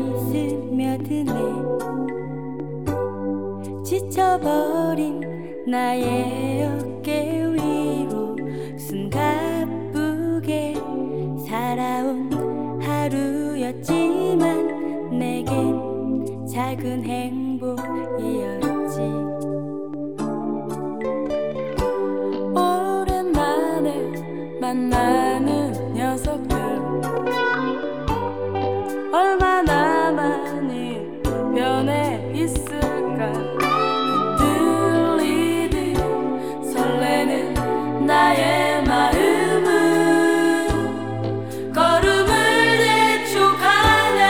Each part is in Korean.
스며드네. 지쳐버린 나의 어깨 위로 숨가쁘게 살아온 하루였지만 내겐 작은 행복이었지. 오랜만에 만나는 녀석들 얼마나 많이 변해 있을까. 흔들리듯 설레는 나의 마음은 걸음을 재촉하네.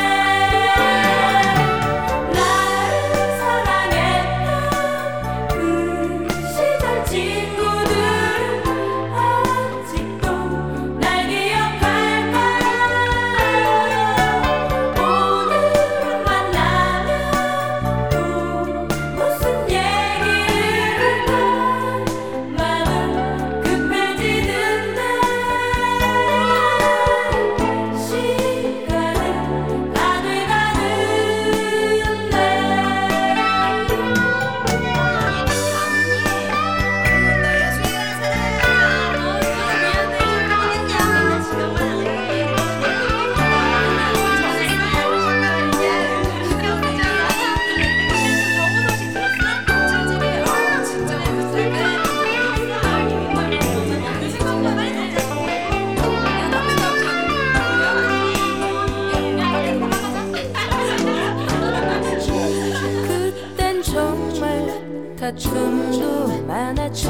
나를 사랑했던 그 시절 친구들은 아직도 날 기억할까. 오늘은 만나면 또 무슨 얘기를 할까. 마음은 급해지는데 시간은 다 돼가는데. 그땐 정말 다툼도 많았지.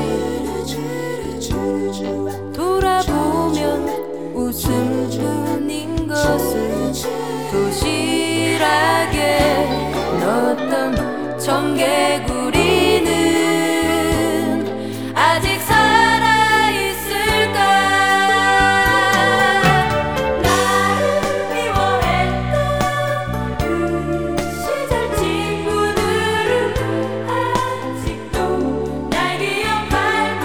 돌아보면 웃음뿐인 것을 도시락에 넣었던 청개구리는 아직 살아있을까. 나를 미워했던 그 시절 친구들은 아직도 날 기억할까.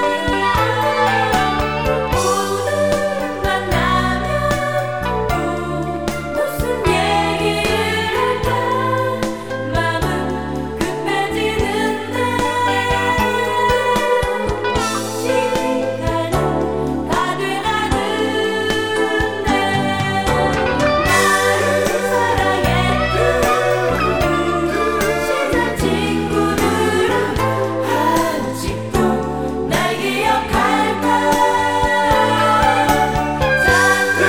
오늘은 만나면 또 무슨 얘기를 할까. 마음은 급해지는데 시간은 다 돼가는데. 나를 사랑했던 그 시절 친구들은 아직도 날 기억할까. 자꾸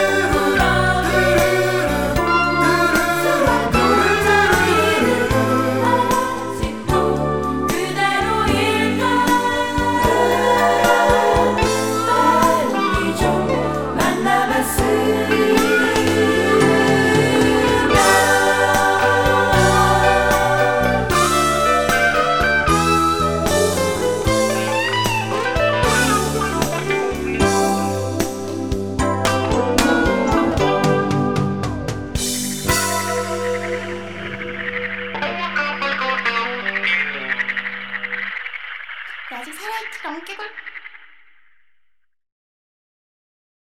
아직도 그대로일까. 빨리 좀 만나봤으면. 나 아직 살아있지, 랑깨걸.